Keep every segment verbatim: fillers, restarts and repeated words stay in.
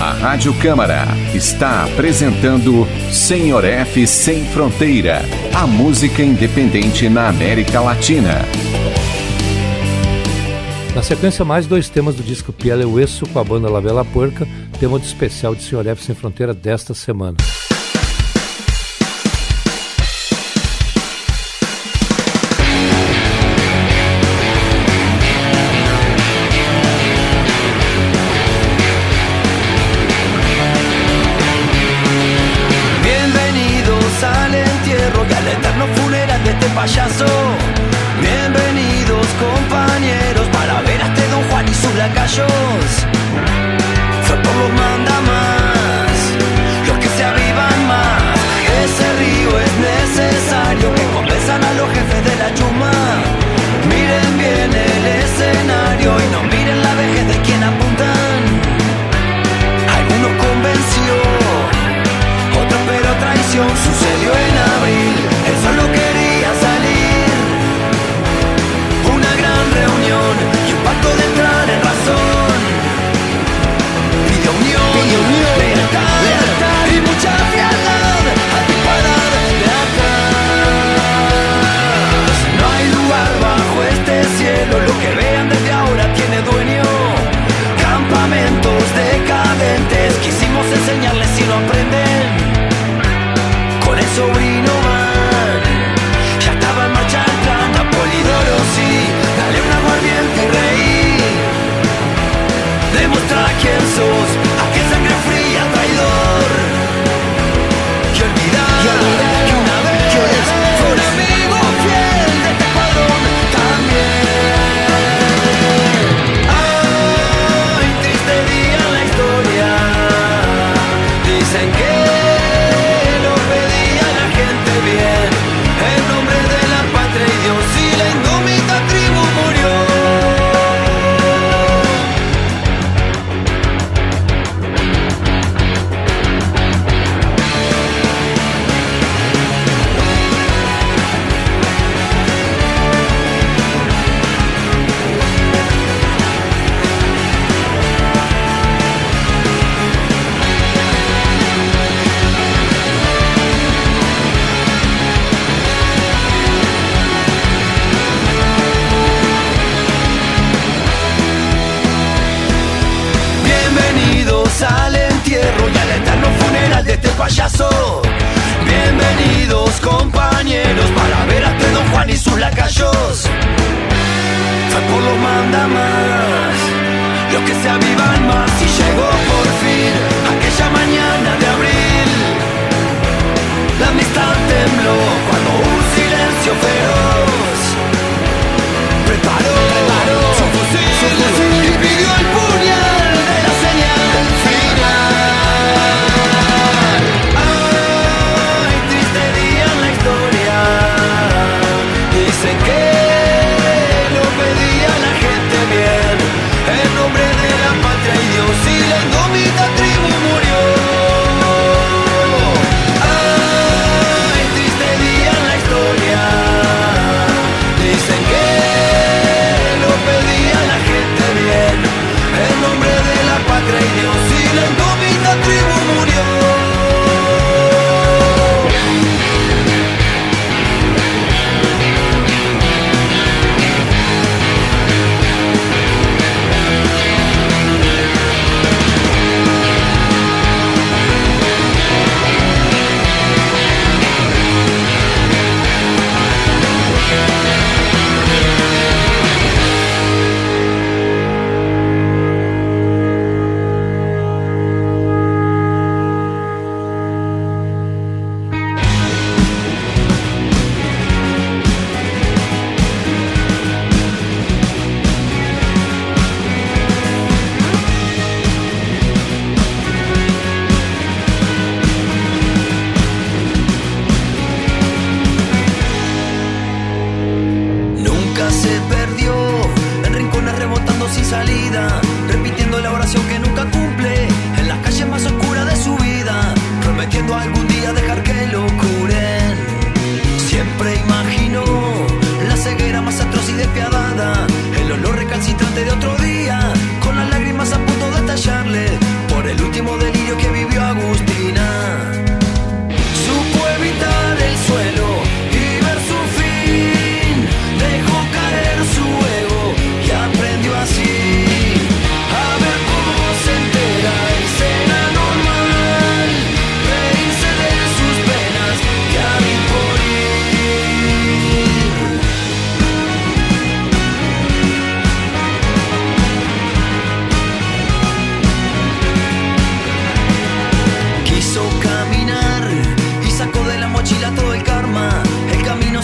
A Rádio Câmara está apresentando Senhor F Sem Fronteira, a música independente na América Latina. Na sequência, mais dois temas do disco Piel e Hueso com a banda La Vela Puerca, tema de especial de Senhor F Sem Fronteira desta semana. Payaso, bienvenidos compañeros para ver a este Don Juan y sus lacayos. Fue por los mandamás, los que se avivan más. Ese río es necesario, que convenzan a los jefes de la chuma. Miren bien el escenario y no miren la vejez de quien apuntan. Algunos convenció, otros pero traición. Sucedió en abril, el sol no quería salir. Una gran reunión y un pacto de entrar en razón. Pide unión, pide unión, lealtad, lealtad y mucha frialdad al disparar de atrás. No hay lugar bajo este cielo, lo que vean desde ahora tiene dueño. Campamentos decadentes, quisimos enseñarles si no aprenden. Con el sobrino van, ya estaba en marcha el plan. Apolidoro, sí, dale un aguardiente y reí. Demuestra quién sos, a qué sangre fría, traidor. Y olvidar, y olvidar que una vez fue un amigo fiel de este escuadrón también. Ay, triste día en la historia. Dicen que en nombre de la patria y Dios y la indómita tribu murió. Al entierro y al eterno funeral de este payaso. Bienvenidos compañeros para ver a este Don Juan y sus lacayos. Fue por los mandamás, los que se avivan más. Y llegó por fin aquella mañana de abril. La amistad tembló cuando un silencio feroz preparó, preparó su fusil, su fusil y pidió el puñal de la señal final. Ay, triste día en la historia. Dicen que lo pedía la gente bien, en nombre de la patria y Dios.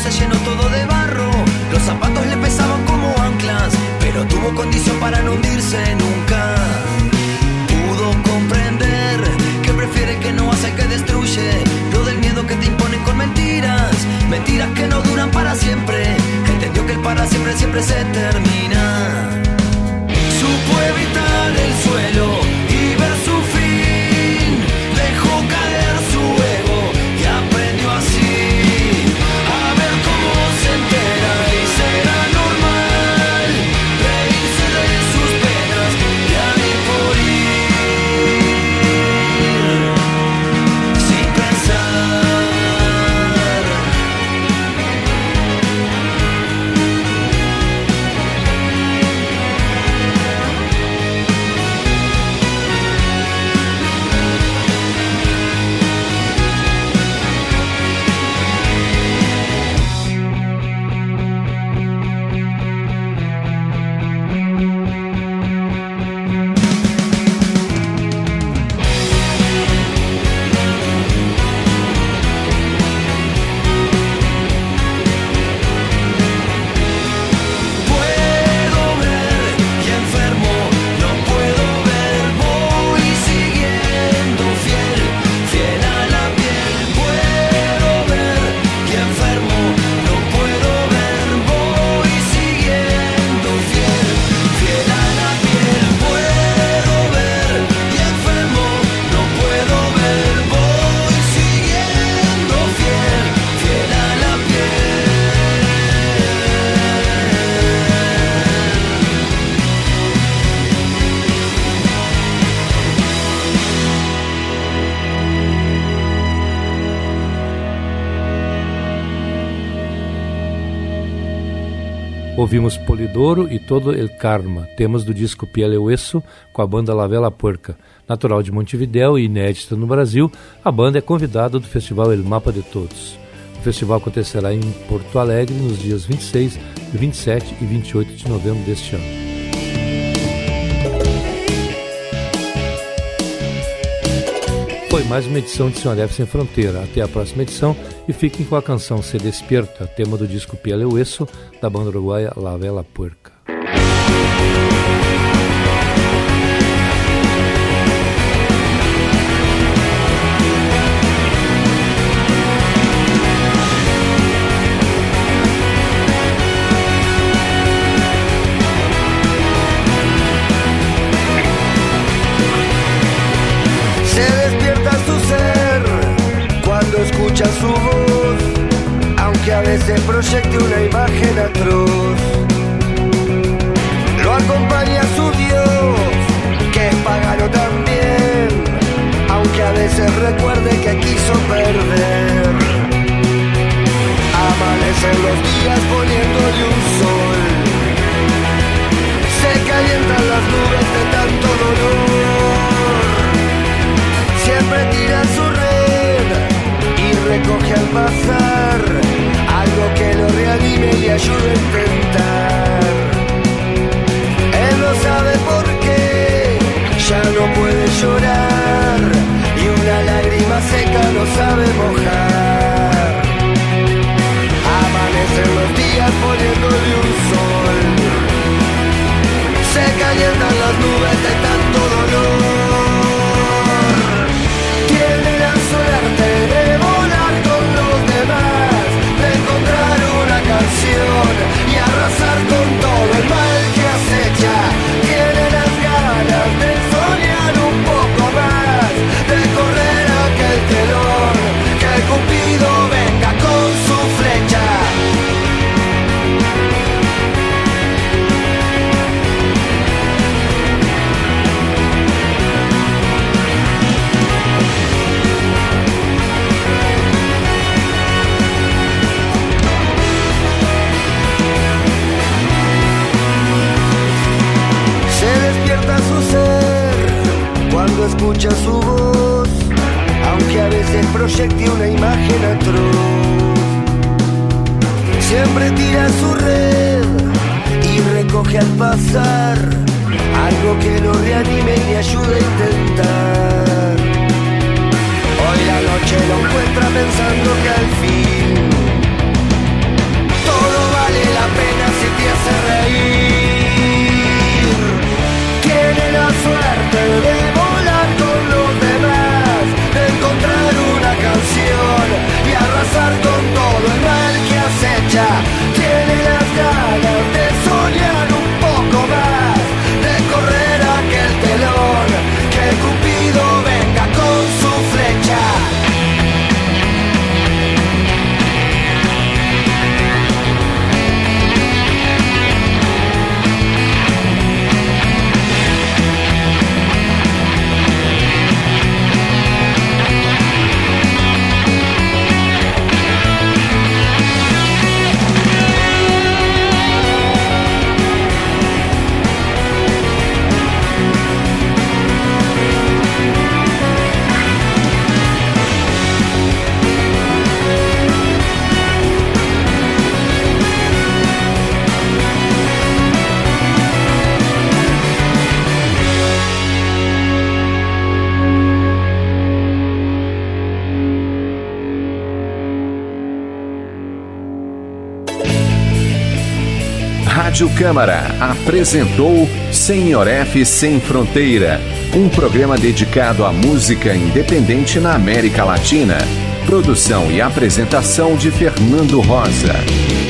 se llenó todo de barro. Los zapatos le pesaban como anclas, pero tuvo condición para no hundirse nunca. Pudo comprender que prefiere que no hace que destruye. Lo del miedo que te imponen con mentiras, mentiras que no duran para siempre. Entendió que el para siempre siempre se termina. Supo evitar el suelo y ver su fin. Dejó caer su ego y aprendió así a ver cómo se entera y será normal reírse de sus penas y a ir por ir sin pensar. Ouvimos Polidoro e Todo el Karma, temas do disco Piel e Hueso, com a banda La Vela Puerca. Natural de Montevidéu e inédita no Brasil, a banda é convidada do festival El Mapa de Todos. O festival acontecerá em Porto Alegre nos dias vinte e seis, vinte e sete e vinte e oito de novembro deste ano. Foi mais uma edição de Senhor F Sem Fronteira. Até a próxima edição e fiquem com a canção Se Despierta, tema do disco Piel e Hueso, da banda uruguaia La Vela Puerca. Escucha su voz, aunque a veces proyecte una imagen atroz. Lo acompaña su Dios, que es pagano también, aunque a veces recuerde que quiso perder. Amanecen los días poniéndole un sol, se calientan las nubes de tanto dolor. Siempre tira su red y recoge al pasar algo que lo reanime y ayude a intentar. Él no sabe por qué, ya no puede llorar y una lágrima seca no sabe mojar. Amanecen los días poniéndole un sol, se calientan las nubes de tanto dolor. Tiene la suerte de volar con los demás, de encontrar una canción y arrasar con todo el mal que acecha. Tiene las ganas de soñar un poco más, de correr aquel telón, que el Cupido venga con su flecha. Cuando escucha su voz, aunque a veces proyecte una imagen atroz. Siempre tira su red y recoge al pasar algo que lo reanime y le ayude a intentar. Hoy la noche lo encuentra pensando que al fin Rádio Câmara apresentou Senhor F Sem Fronteira, um programa dedicado à música independente na América Latina. Produção e apresentação de Fernando Rosa.